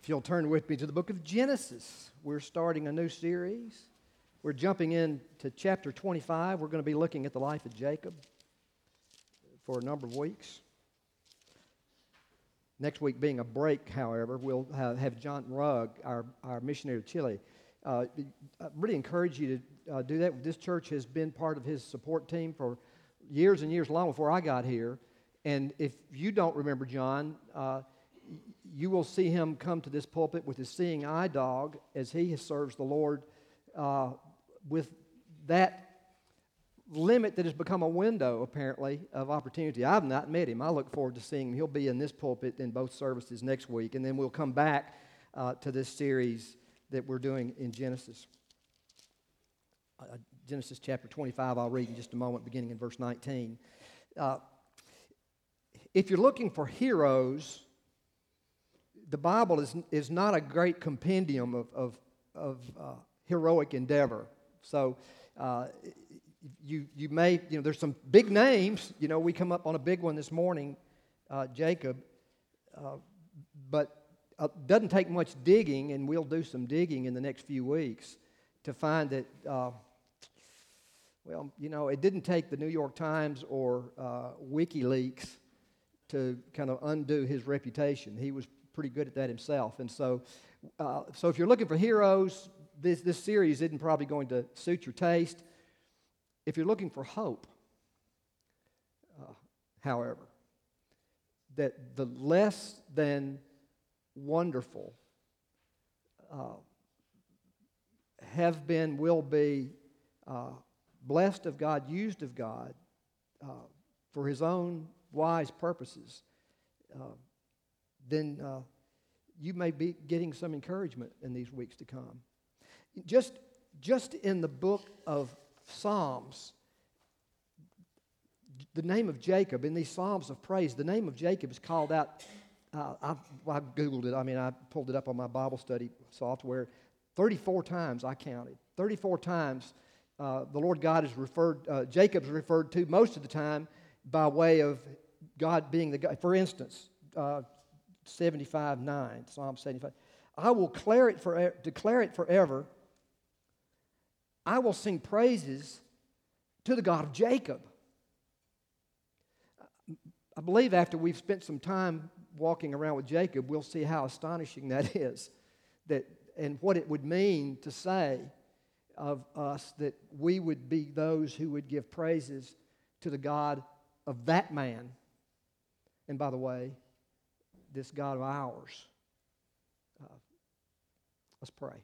If you'll turn with me to the book of Genesis, we're starting a new series. We're jumping into chapter 25. We're going to be looking at the life of Jacob for a number of weeks. Next week being a break, however, we'll have John Rugg, our missionary to Chile. I really encourage you to do that. This church has been part of his support team for years and years, long before I got here. And if you don't remember John, you will see him come to this pulpit with his seeing eye dog as he serves the Lord with that limit that has become a window, apparently, of opportunity. I've not met him. I look forward to seeing him. He'll be in this pulpit in both services next week, and then we'll come back to this series that we're doing in Genesis. Genesis chapter 25, I'll read in just a moment, beginning in verse 19. If you're looking for heroes, the Bible is not a great compendium of heroic endeavor. So you may, there's some big names. We come up on a big one this morning, Jacob, but it doesn't take much digging, and we'll do some digging in the next few weeks to find that, it didn't take the New York Times or WikiLeaks to kind of undo his reputation. He was pretty good at that himself. And so if you're looking for heroes, this series isn't probably going to suit your taste. If you're looking for hope, however, that the less than wonderful have been, will be blessed of God, used of God for His own wise purposes, then you may be getting some encouragement in these weeks to come. Just in the book of Psalms, the name of Jacob, in these Psalms of praise, the name of Jacob is called out. I Googled it. I pulled it up on my Bible study software. 34 times I counted. 34 times the Lord God is referred, Jacob's referred to most of the time by way of God being the God. For instance, 75:9, Psalm 75. I will declare it forever. I will sing praises to the God of Jacob. I believe after we've spent some time walking around with Jacob, we'll see how astonishing that is, and what it would mean to say of us that we would be those who would give praises to the God of that man. And by the way, this God of ours. Let's pray.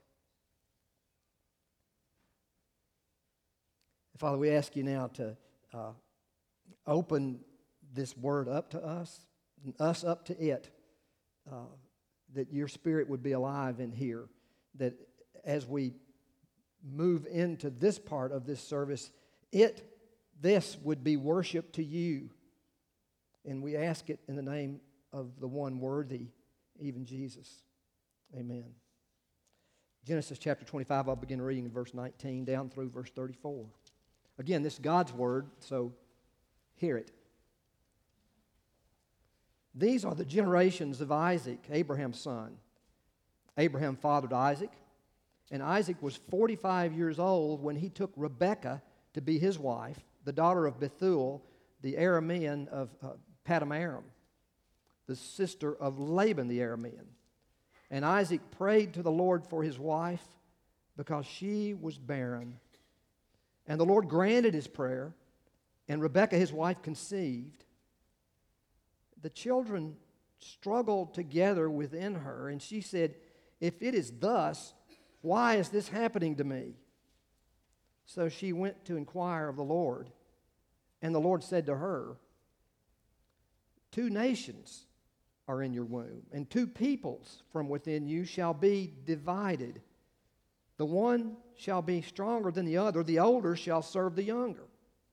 Father, we ask you now to open this word up to us, and us up to it, that your Spirit would be alive in here, that as we move into this part of this service, this would be worship to you. And we ask it in the name of the one worthy, even Jesus. Amen. Genesis chapter 25, I'll begin reading in verse 19 down through verse 34. Again, this is God's word, so hear it. These are the generations of Isaac, Abraham's son. Abraham fathered Isaac, and Isaac was 45 years old when he took Rebekah to be his wife, the daughter of Bethuel, the Aramean of Paddan Aram, the sister of Laban the Aramean. And Isaac prayed to the Lord for his wife because she was barren. And the Lord granted his prayer, and Rebekah, his wife, conceived. The children struggled together within her, and she said, "If it is thus, why is this happening to me?" So she went to inquire of the Lord, and the Lord said to her, "Two nations are in your womb, and two peoples from within you shall be divided. The one shall be stronger than the other. The older shall serve the younger."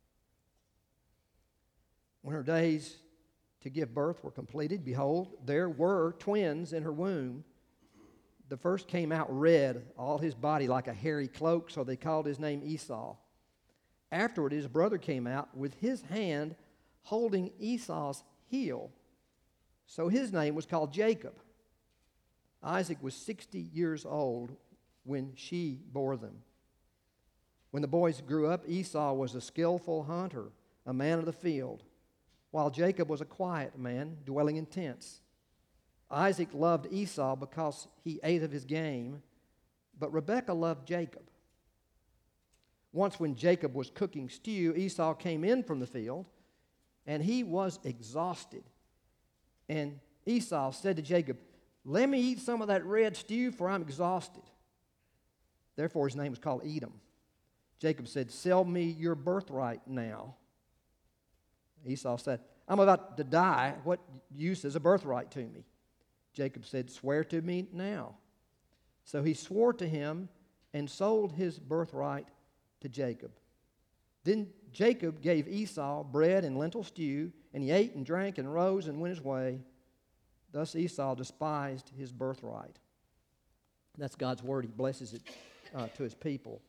When her days to give birth were completed, behold, there were twins in her womb. The first came out red, all his body like a hairy cloak, so they called his name Esau. Afterward, his brother came out with his hand holding Esau's heel, so his name was called Jacob. Isaac was 60 years old when she bore them. When the boys grew up, Esau was a skillful hunter, a man of the field, while Jacob was a quiet man, dwelling in tents. Isaac loved Esau because he ate of his game, but Rebekah loved Jacob. Once when Jacob was cooking stew, Esau came in from the field, and he was exhausted. And Esau said to Jacob, "Let me eat some of that red stew, for I'm exhausted." Therefore his name was called Edom. Jacob said, "Sell me your birthright now." Esau said, "I'm about to die. What use is a birthright to me?" Jacob said, "Swear to me now." So he swore to him and sold his birthright to Jacob. Then Jacob gave Esau bread and lentil stew, and he ate and drank and rose and went his way. Thus Esau despised his birthright. That's God's word. He blesses it to his people.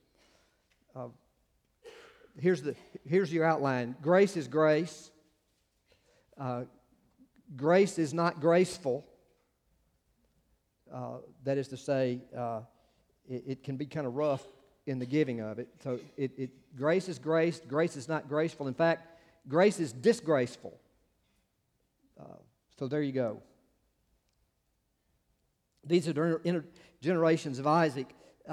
Here's your outline. Grace is grace. Grace is not graceful. That is to say, it can be kind of rough in the giving of it. So grace is grace. Grace is not graceful. In fact, grace is disgraceful. So there you go. These are generations of Isaac.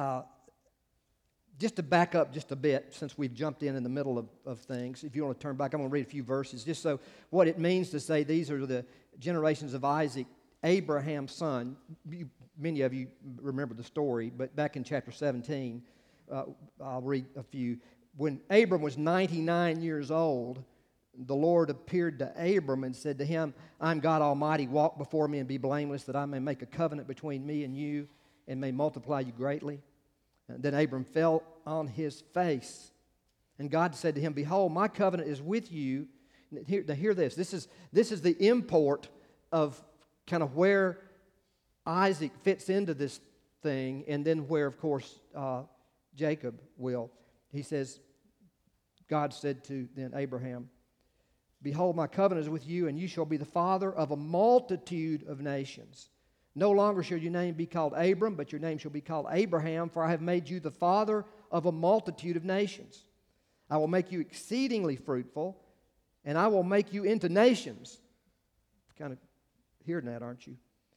Just to back up just a bit, since we've jumped in the middle of things, if you want to turn back, I'm going to read a few verses, just so what it means to say these are the generations of Isaac, Abraham's son. Many of you remember the story, but back in chapter 17, I'll read a few. When Abram was 99 years old, the Lord appeared to Abram and said to him, "I'm God Almighty, walk before me and be blameless, that I may make a covenant between me and you and may multiply you greatly." And then Abram fell on his face, and God said to him, "Behold, my covenant is with you." Hear this. This is the import of kind of where Isaac fits into this thing, and then where, of course, Jacob will. He says, God said to then Abraham, "Behold, my covenant is with you, and you shall be the father of a multitude of nations. No longer shall your name be called Abram, but your name shall be called Abraham, for I have made you the father of a multitude of nations. I will make you exceedingly fruitful, and I will make you into nations." Kind of hearing that, aren't you?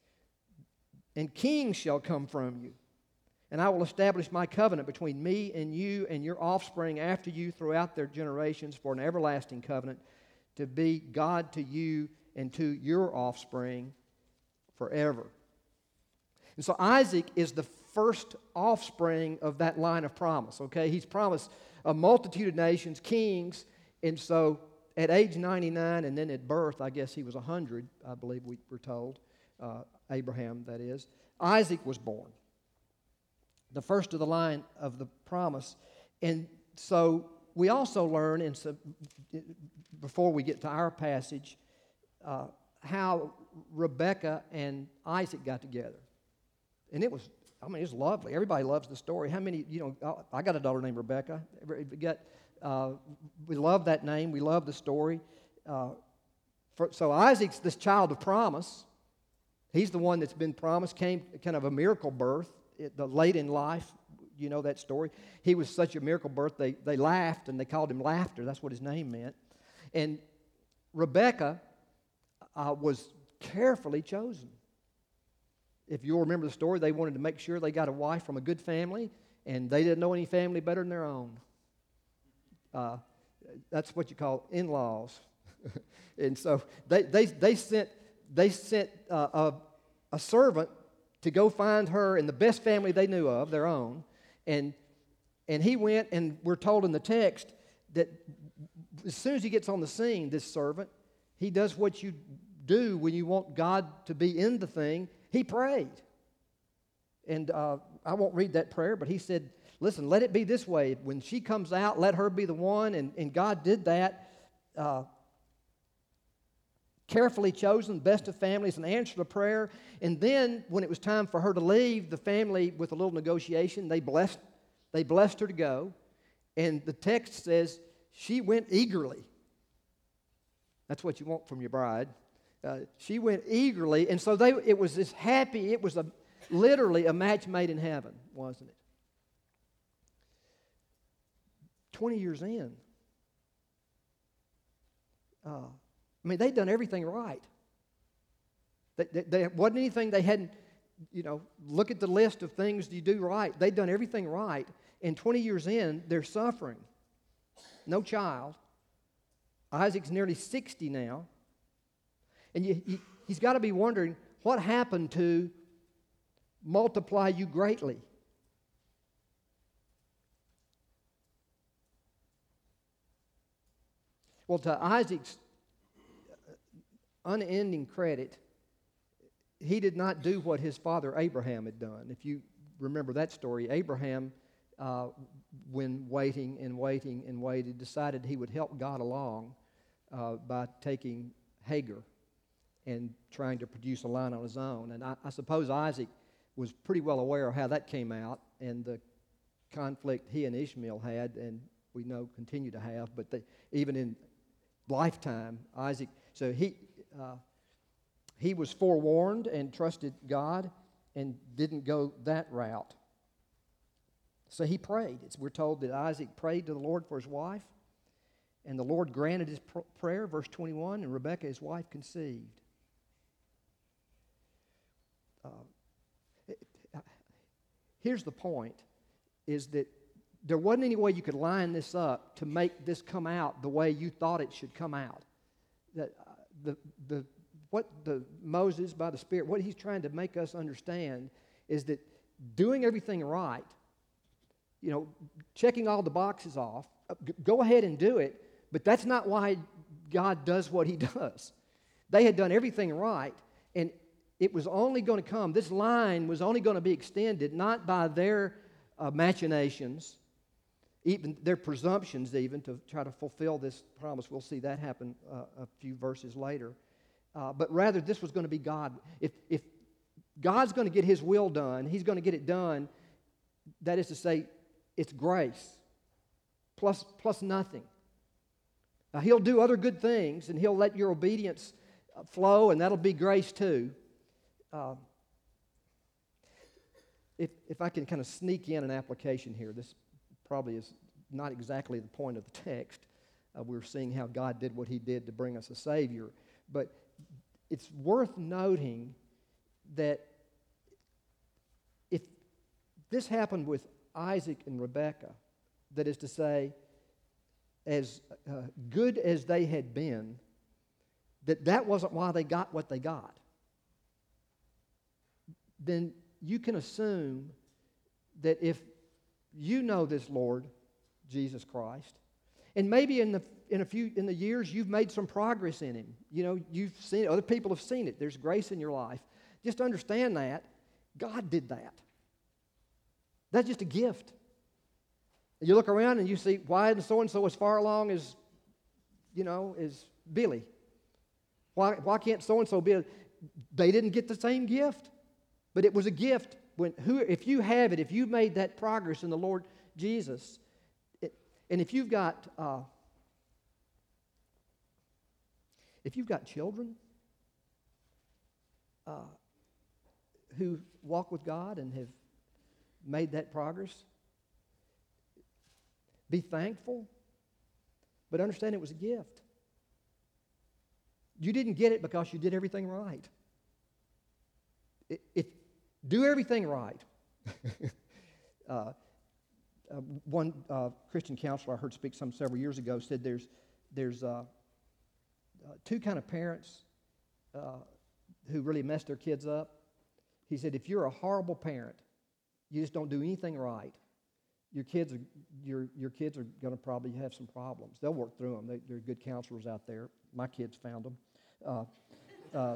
"And kings shall come from you. And I will establish my covenant between me and you and your offspring after you throughout their generations for an everlasting covenant, to be God to you and to your offspring forever." And so Isaac is the first offspring of that line of promise, okay? He's promised a multitude of nations, kings, and so at age 99 and then at birth, I guess he was 100, I believe we were told, Abraham, that is, Isaac was born. The first of the line of the promise. And so we also learn, before we get to our passage, how Rebekah and Isaac got together. And it's lovely. Everybody loves the story. How many, I got a daughter named Rebekah. We love that name. We love the story. So Isaac's this child of promise. He's the one that's been promised, came kind of a miracle birth. Late in life, you know that story. He was such a miracle birth, they laughed and they called him Laughter. That's what his name meant. And Rebekah was carefully chosen. If you'll remember the story, they wanted to make sure they got a wife from a good family, and they didn't know any family better than their own. That's what you call in-laws. And so they sent a servant to go find her in the best family they knew of, their own. And he went, and we're told in the text that as soon as he gets on the scene, this servant, he does what you do when you want God to be in the thing. He prayed. And I won't read that prayer, but he said, "Listen, let it be this way. When she comes out, let her be the one." And God did that. Carefully chosen, best of families, and answered a prayer. And then, when it was time for her to leave, the family, with a little negotiation, they blessed her to go. And the text says she went eagerly. That's what you want from your bride. She went eagerly, and so it was this happy. It was literally a match made in heaven, wasn't it? 20 years in, they'd done everything right. There wasn't anything they hadn't, look at the list of things you do right. They'd done everything right. And 20 years in, they're suffering. No child. Isaac's nearly 60 now. And he's got to be wondering, what happened to multiply you greatly? Well, to Isaac's unending credit, he did not do what his father Abraham had done. If you remember that story, Abraham, when waiting and waiting and waited, decided he would help God along by taking Hagar and trying to produce a line on his own. And I suppose Isaac was pretty well aware of how that came out and the conflict he and Ishmael had, and we know continue to have, but even in lifetime, Isaac, so he was forewarned and trusted God and didn't go that route. So he prayed. We're told that Isaac prayed to the Lord for his wife, and the Lord granted his prayer, verse 21, and Rebekah, his wife, conceived. Here's the point, is that there wasn't any way you could line this up to make this come out the way you thought it should come out. That Moses, by the Spirit, what he's trying to make us understand is that doing everything right, checking all the boxes off, go ahead and do it, but that's not why God does what he does. They had done everything right, and it was only going to come, this line was only going to be extended not by their machinations, even their presumptions even, to try to fulfill this promise. We'll see that happen a few verses later. But rather, this was going to be God. If God's going to get his will done, he's going to get it done. That is to say, it's grace plus nothing. He'll do other good things, and he'll let your obedience flow, and that'll be grace too. If I can kind of sneak in an application here, this probably is not exactly the point of the text. We're seeing how God did what he did to bring us a Savior. But it's worth noting that if this happened with Isaac and Rebekah, that is to say, as good as they had been, that wasn't why they got what they got, then you can assume that if you know this Lord, Jesus Christ, and maybe in the years you've made some progress in him. You've seen it. Other people have seen it. There's grace in your life. Just understand that God did that. That's just a gift. You look around and you see, why isn't so-and-so as far along as Billy? Why can't so-and-so be? They didn't get the same gift, but it was a gift. If you have it, if you've made that progress in the Lord Jesus, and if you've got children who walk with God and have made that progress, be thankful, but understand it was a gift. You didn't get it because you did everything right. Do everything right. One Christian counselor I heard speak several years ago said there's two kind of parents who really mess their kids up. He said, if you're a horrible parent, you just don't do anything right, your kids are going to probably have some problems. They'll work through them. There are good counselors out there. My kids found them.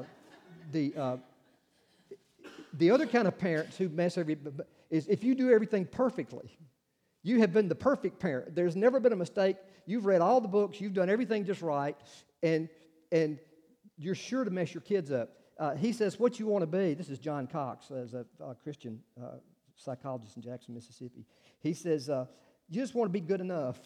The other kind of parents who mess is if you do everything perfectly. You have been the perfect parent. There's never been a mistake. You've read all the books. You've done everything just right, and you're sure to mess your kids up. He says, what you want to be, this is John Cox, as a Christian psychologist in Jackson, Mississippi. He says, you just want to be good enough.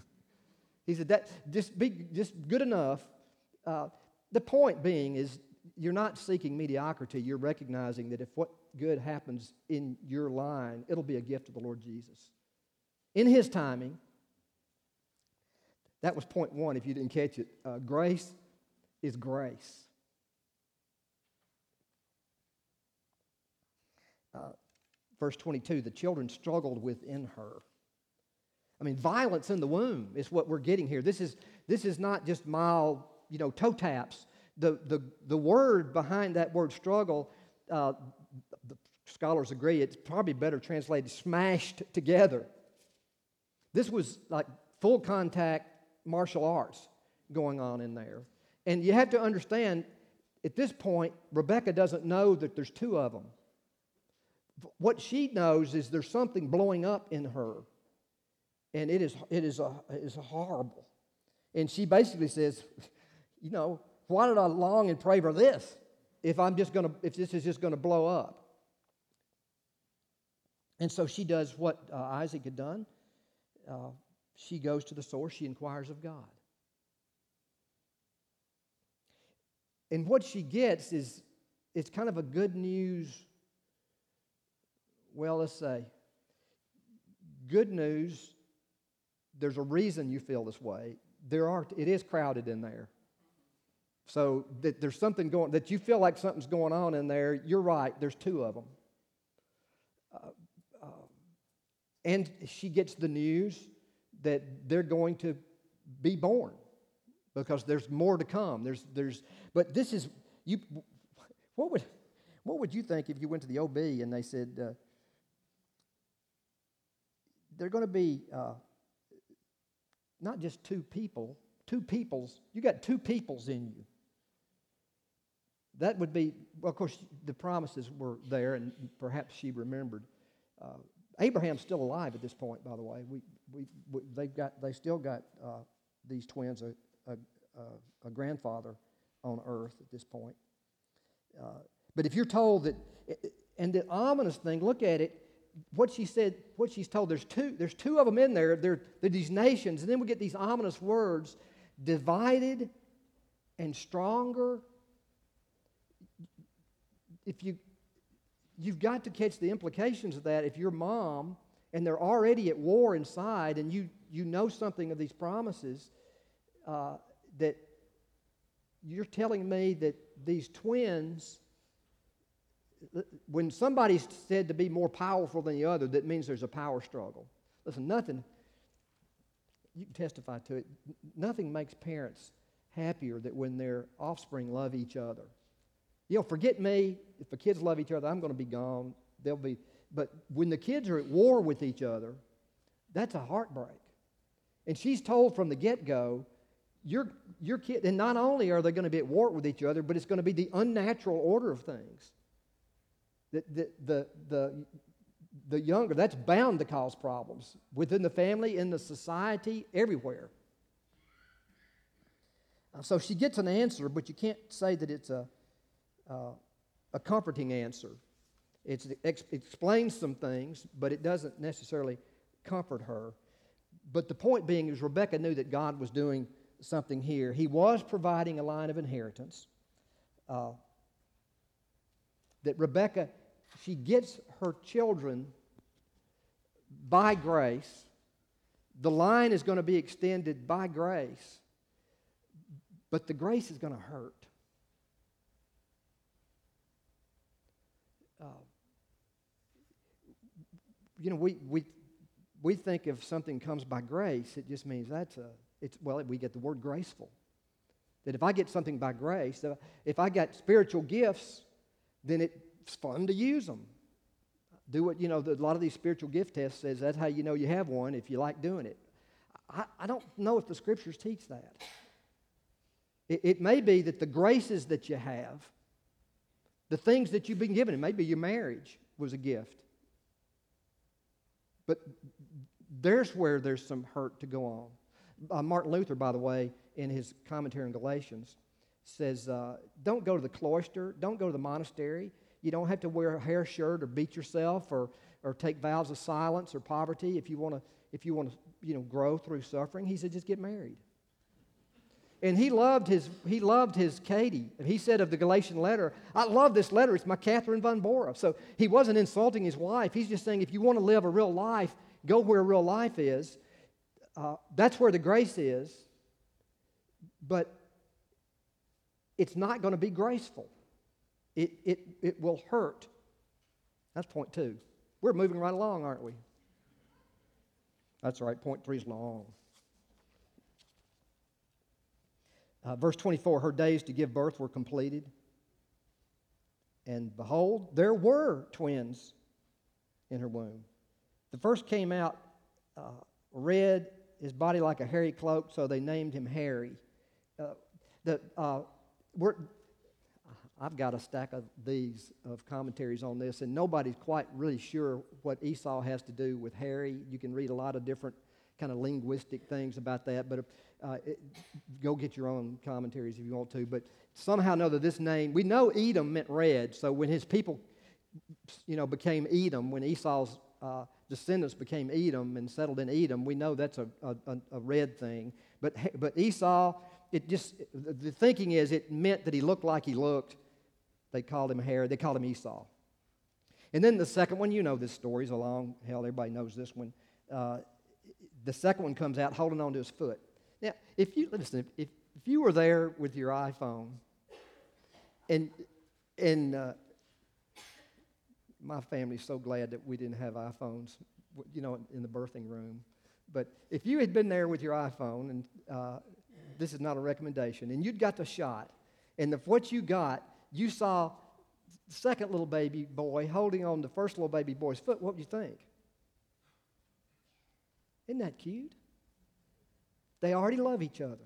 He said, just good enough. The point being is, you're not seeking mediocrity. You're recognizing that if what good happens in your line, it'll be a gift of the Lord Jesus. In His timing. That was point one, if you didn't catch it. Grace is grace. Verse 22, the children struggled within her. I mean, violence in the womb is what we're getting here. This is not just mild, toe taps. The word behind that word struggle, the scholars agree, it's probably better translated smashed together. This was like full contact martial arts going on in there. And you have to understand, at this point, Rebekah doesn't know that there's two of them. What she knows is there's something blowing up in her, and it is horrible. And she basically says, why did I long and pray for this if this is just gonna blow up? And so she does what Isaac had done. She goes to the source. She inquires of God, and what she gets is it's kind of a good news. Well, let's say, good news, there's a reason you feel this way. It is crowded in there. So that there's something that you feel like something's going on in there. You're right, there's two of them. And she gets the news that they're going to be born because there's more to come. But this is, what would you think if you went to the OB and they said, they're going to be not just two peoples. You got two peoples in you. That would be, well, of course, the promises were there, and perhaps she remembered. Abraham's still alive at this point, by the way. They still got these twins, a grandfather on earth at this point. But if you're told that, and the ominous thing, look at it. What she's told, there's two of them in there. They're these nations, and then we get these ominous words, divided and stronger. You've got to catch the implications of that. If you're mom and they're already at war inside, and you know something of these promises, that you're telling me that these twins, when somebody's said to be more powerful than the other, that means there's a power struggle. Listen, nothing, you can testify to it, nothing makes parents happier than when their offspring love each other. Forget me. If the kids love each other, I'm going to be gone. But when the kids are at war with each other, that's a heartbreak. And she's told from the get-go, your kid, and not only are they going to be at war with each other, but it's going to be the unnatural order of things. The younger, that's bound to cause problems within the family, in the society, everywhere. So she gets an answer, but you can't say that it's a comforting answer. It explains some things, but it doesn't necessarily comfort her. But the point being is Rebekah knew that God was doing something here. He was providing a line of inheritance. That Rebekah, she gets her children by grace. The line is going to be extended by grace, but the grace is going to hurt. We think if something comes by grace, it just means we get the word graceful. That if I get something by grace, if I got spiritual gifts, then it's fun to use them. Do what, a lot of these spiritual gift tests says that's how you know you have one, if you like doing it. I don't know if the Scriptures teach that. It may be that the graces that you have, the things that you've been given, maybe your marriage was a gift. But there's where there's some hurt to go on. Martin Luther, by the way, in his commentary on Galatians, says, don't go to the cloister, don't go to the monastery. You don't have to wear a hair shirt or beat yourself or take vows of silence or poverty if you want to grow through suffering. He said, just get married. And he loved his Katie. He said of the Galatian letter, I love this letter. It's my Catherine von Bora. So he wasn't insulting his wife. He's just saying if you want to live a real life, go where real life is. That's where the grace is. But it's not going to be graceful. It will hurt. That's point 2. We're moving right along, aren't we? That's right. Point 3 is long. Verse 24, her days to give birth were completed. And behold, there were twins in her womb. The first came out red, his body like a hairy cloak, so they named him Harry. I've got a stack of these of commentaries on this, and nobody's quite really sure what Esau has to do with Harry. You can read a lot of different kind of linguistic things about that, but go get your own commentaries if you want to. But somehow or another, this name, we know Edom meant red, so when his people, became Edom, when Esau's descendants became Edom and settled in Edom, we know that's a red thing. But Esau, the thinking is it meant that he looked like he looked. They called him Harry. They called him Esau. And then the second one, you know this story is along. Hell, everybody knows this one. The second one comes out holding on to his foot. Now, if you were there with your iPhone, and my family's so glad that we didn't have iPhones, in the birthing room. But if you had been there with your iPhone, and this is not a recommendation, and you'd got the shot, and what you got, you saw the second little baby boy holding on the first little baby boy's foot, what would you think? Isn't that cute? They already love each other.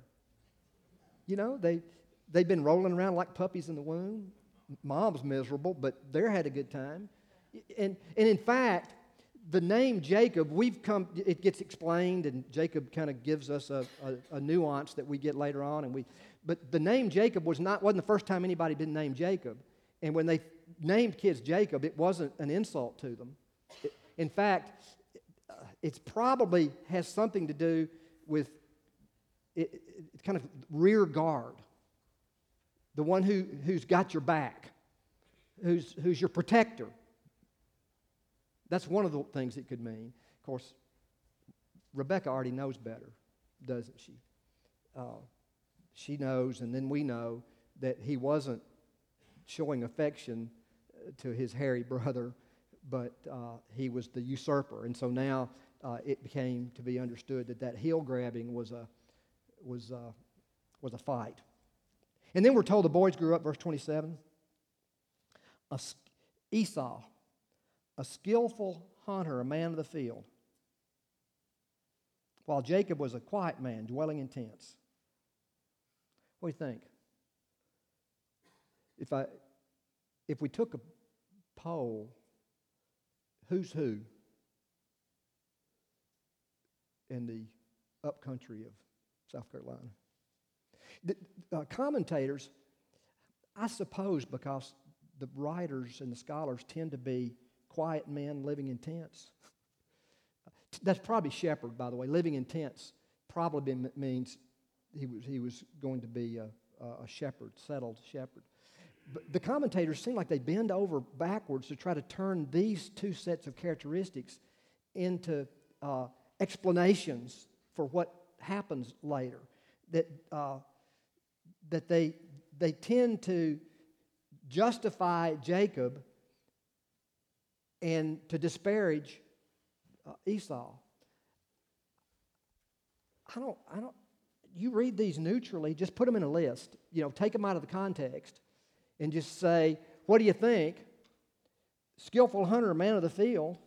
They've been rolling around like puppies in the womb. Mom's miserable, but they're had a good time. And in fact, the name Jacob, it gets explained, and Jacob kind of gives us a nuance that we get later on. But the name Jacob wasn't the first time anybody had been named Jacob. And when they named kids Jacob, it wasn't an insult to them. In fact, it probably has something to do with it kind of rear guard. The one who's got your back, who's your protector. That's one of the things it could mean. Of course, Rebecca already knows better, doesn't she? She knows, and then we know that he wasn't showing affection to his hairy brother, but he was the usurper. And so now it became to be understood that heel grabbing was a fight. And then we're told the boys grew up, verse 27. Esau, a skillful hunter, a man of the field, while Jacob was a quiet man, dwelling in tents. What do you think? If we took a poll, who's who in the upcountry of South Carolina? The commentators, I suppose because the writers and the scholars tend to be quiet men living in tents. That's probably shepherd, by the way. Living in tents probably means he was going to be a shepherd, settled shepherd. But the commentators seem like they bend over backwards to try to turn these two sets of characteristics into explanations for what happens later. That they tend to justify Jacob and to disparage Esau. You read these neutrally, just put them in a list. Take them out of the context and just say, what do you think? Skillful hunter, man of the field.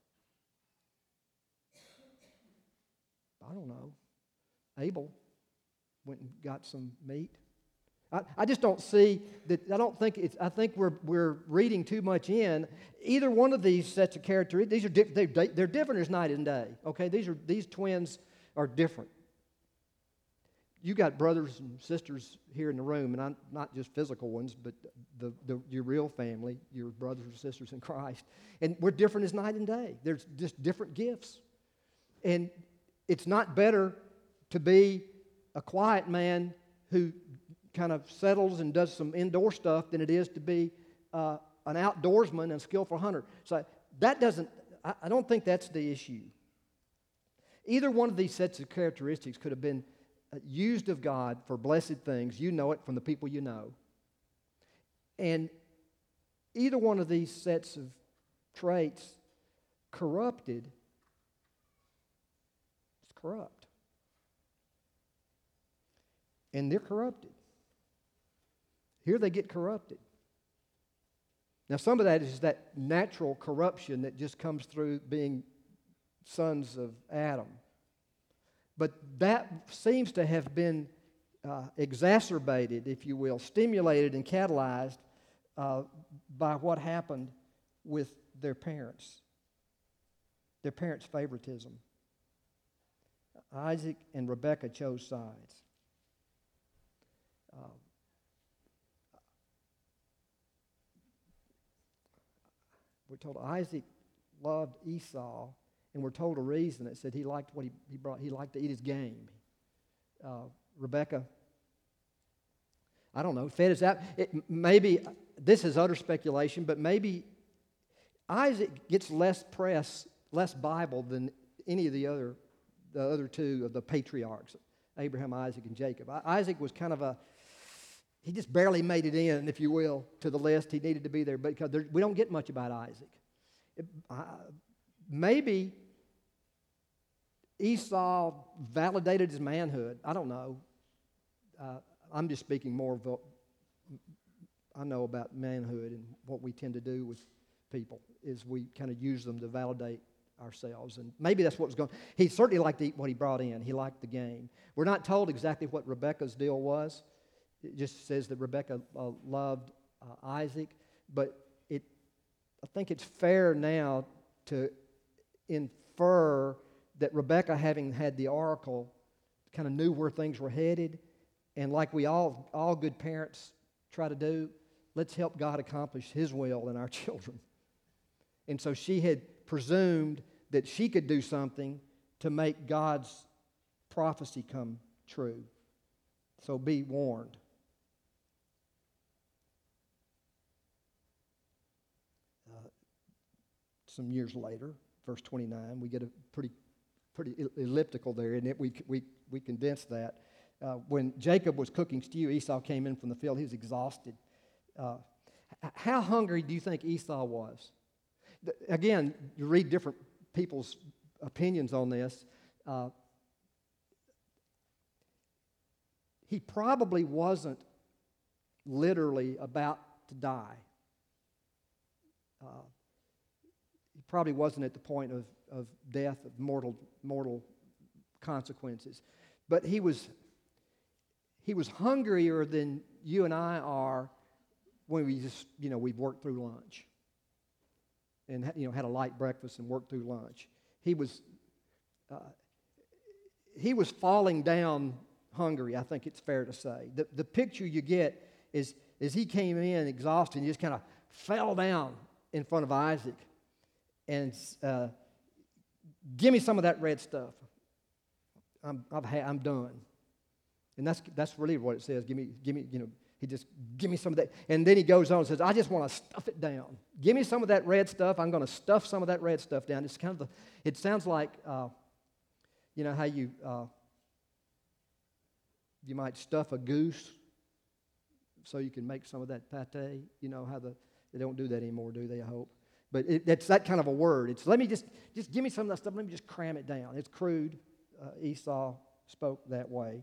I don't know. Abel went and got some meat. I just don't see that. I think we're reading too much in. Either one of these sets of characteristics, they're different as night and day. Okay, these twins are different. You got brothers and sisters here in the room, and not just physical ones, but your real family, your brothers and sisters in Christ. And we're different as night and day. There's just different gifts. And it's not better to be a quiet man who kind of settles and does some indoor stuff than it is to be an outdoorsman and a skillful hunter. So that doesn't, I don't think that's the issue. Either one of these sets of characteristics could have been used of God for blessed things. You know it from the people you know. And either one of these sets of traits corrupted, it's corrupt. And they're corrupted. Here they get corrupted. Now, some of that is that natural corruption that just comes through being sons of Adam. But that seems to have been exacerbated, if you will, stimulated and catalyzed by what happened with their parents' favoritism. Isaac and Rebekah chose sides. We're told Isaac loved Esau, and we're told a reason. It said he liked what he brought. He liked to eat his game. Rebekah, I don't know, fed his out. Maybe this is utter speculation, but maybe Isaac gets less press, less Bible than any of the other two of the patriarchs, Abraham, Isaac, and Jacob. Isaac was kind of he just barely made it in, if you will, to the list. He needed to be there, because we don't get much about Isaac. Maybe Esau validated his manhood. I don't know. I'm just speaking more of what I know about manhood, and what we tend to do with people is we kind of use them to validate ourselves. And maybe that's what was going on. He certainly liked to eat what he brought in. He liked the game. We're not told exactly what Rebekah's deal was. It just says that Rebekah loved Isaac, but I think it's fair now to infer that Rebekah, having had the oracle, kind of knew where things were headed, and like we all good parents try to do, let's help God accomplish His will in our children. And so she had presumed that she could do something to make God's prophecy come true. So be warned. Some years later, verse 29, we get a pretty elliptical there, and we condense that. When Jacob was cooking stew, Esau came in from the field. He was exhausted. How hungry do you think Esau was? Again, you read different people's opinions on this. He probably wasn't literally about to die. He probably wasn't at the point of death, of mortal consequences. But he was hungrier than you and I are when we've worked through lunch and had a light breakfast and worked through lunch. He was falling down hungry, I think it's fair to say. The picture you get is he came in exhausted and he just kind of fell down in front of Isaac and give me some of that red stuff. I'm done. And that's really what it says. Give me, give me some of that. And then he goes on and says, I just want to stuff it down. Give me some of that red stuff. I'm going to stuff some of that red stuff down. It's kind of it sounds like, how you might stuff a goose so you can make some of that pate. You know how they don't do that anymore, do they? I hope. But it's that kind of a word. It's let me just give me some of that stuff. Let me just cram it down. It's crude. Esau spoke that way.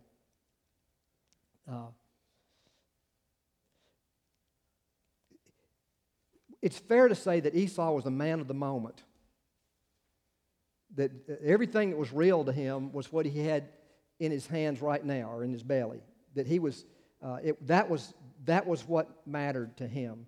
It's fair to say that Esau was a man of the moment. That everything that was real to him was what he had in his hands right now, or in his belly. That he was that was what mattered to him.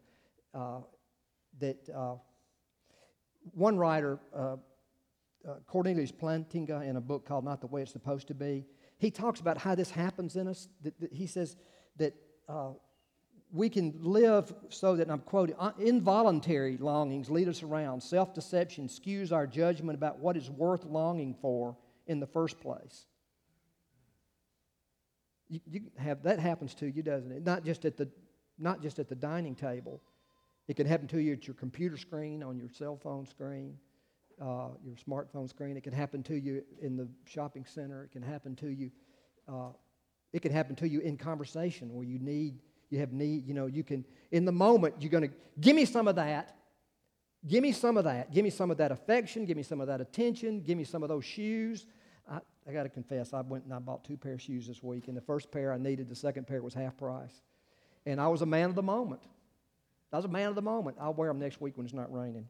One writer, Cornelius Plantinga, in a book called Not the Way It's Supposed to Be, he talks about how this happens in us. He says that we can live so that, and I'm quoting, involuntary longings lead us around. Self-deception skews our judgment about what is worth longing for in the first place. You have that happens to you, doesn't it? Not just at the dining table. It can happen to you at your computer screen, on your cell phone screen, your smartphone screen. It can happen to you in the shopping center. It can happen to you. It can happen to you in conversation where you have need. You can in the moment you're going to give me some of that. Give me some of that. Give me some of that affection. Give me some of that attention. Give me some of those shoes. I got to confess, I went and I bought 2 pairs of shoes this week, and the first pair I needed, the second pair was half price. And I was a man of the moment. I was a man of the moment. I'll wear them next week when it's not raining.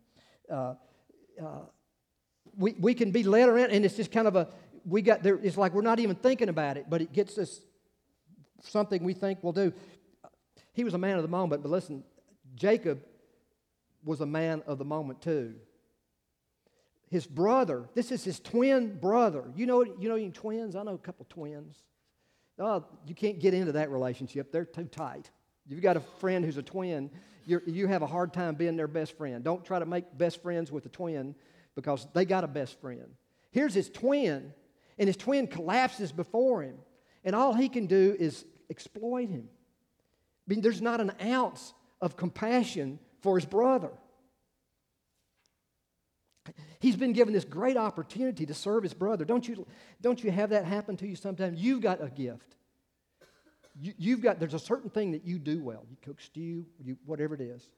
We can be led around, and it's just kind of it's like we're not even thinking about it, but it gets us something we think we'll do. He was a man of the moment, but listen, Jacob was a man of the moment too. His brother, this is his twin brother. You know any twins? I know a couple twins. Oh, you can't get into that relationship. They're too tight. You've got a friend who's a twin, you have a hard time being their best friend. Don't try to make best friends with a twin because they got a best friend. Here's his twin, and his twin collapses before him, and all he can do is exploit him. I mean, there's not an ounce of compassion for his brother. He's been given this great opportunity to serve his brother. Don't you have that happen to you sometimes? You've got a gift. There's a certain thing that you do well. You cook stew, whatever it is.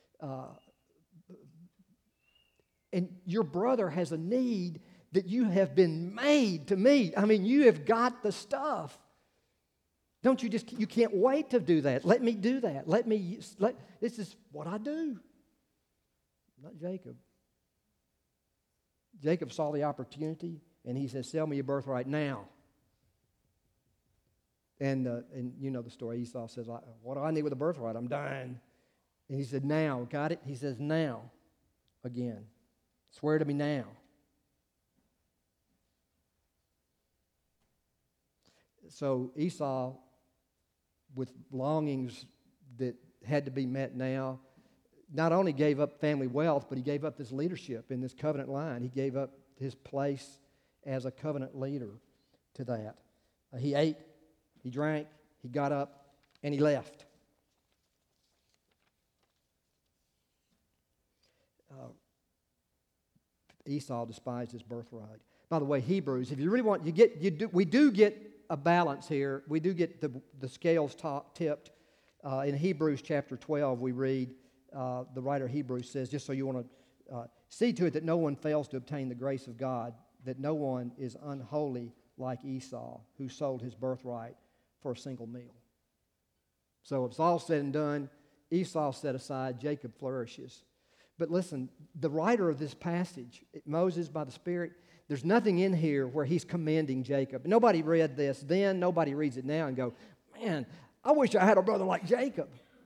And your brother has a need that you have been made to meet. I mean, you have got the stuff. You can't wait to do that. Let me do that. This is what I do. Not Jacob. Jacob saw the opportunity, and he says, sell me your birthright now. And you know the story. Esau says, what do I need with a birthright? I'm dying. And he said, now. Got it? He says, now. Again. Swear to me now. So Esau, with longings that had to be met now, not only gave up family wealth, but he gave up this leadership in this covenant line. He gave up his place as a covenant leader to that. He ate, he drank, he got up, and he left. Esau despised his birthright. By the way, Hebrews, if you really want, we do get a balance here. We do get the scales tipped. In Hebrews chapter 12, we read, the writer of Hebrews says, just so you want to see to it that no one fails to obtain the grace of God, that no one is unholy like Esau, who sold his birthright for a single meal. So if it's all said and done, Esau set aside, Jacob flourishes. But listen, the writer of this passage, Moses by the Spirit, there's nothing in here where he's commending Jacob. Nobody read this then, nobody reads it now and go, man, I wish I had a brother like Jacob.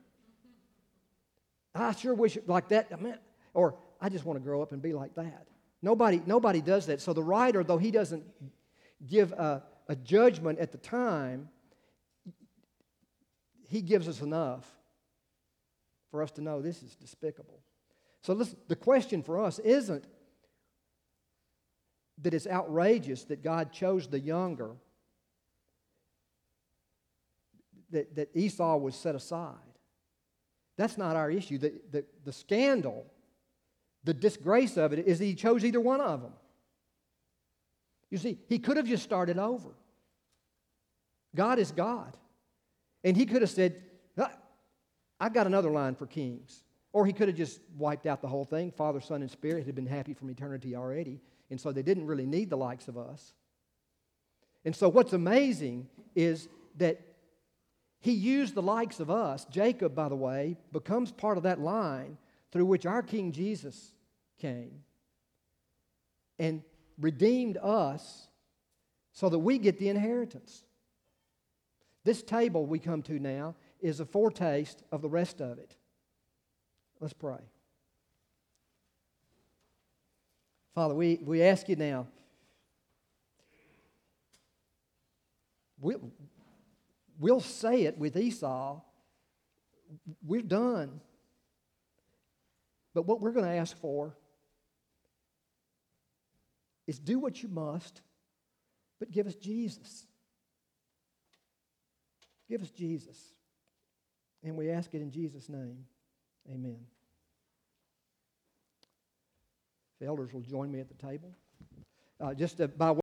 I sure wish it like that. Or I just want to grow up and be like that. Nobody does that. So the writer, though he doesn't give a judgment at the time, he gives us enough for us to know this is despicable. So listen, the question for us isn't that it's outrageous that God chose the younger, that Esau was set aside. That's not our issue. The scandal, the disgrace of it is that he chose either one of them. You see, he could have just started over. God is God. And he could have said, I've got another line for kings. Or he could have just wiped out the whole thing. Father, Son, and Spirit had been happy from eternity already. And so they didn't really need the likes of us. And so what's amazing is that he used the likes of us. Jacob, by the way, becomes part of that line through which our King Jesus came and redeemed us so that we get the inheritance. This table we come to now is a foretaste of the rest of it. Let's pray. Father, we ask you now, we'll say it with Esau, we're done. But what we're going to ask for is do what you must, but give us Jesus. Give us Jesus. And we ask it in Jesus' name. Amen. If the elders will join me at the table. By way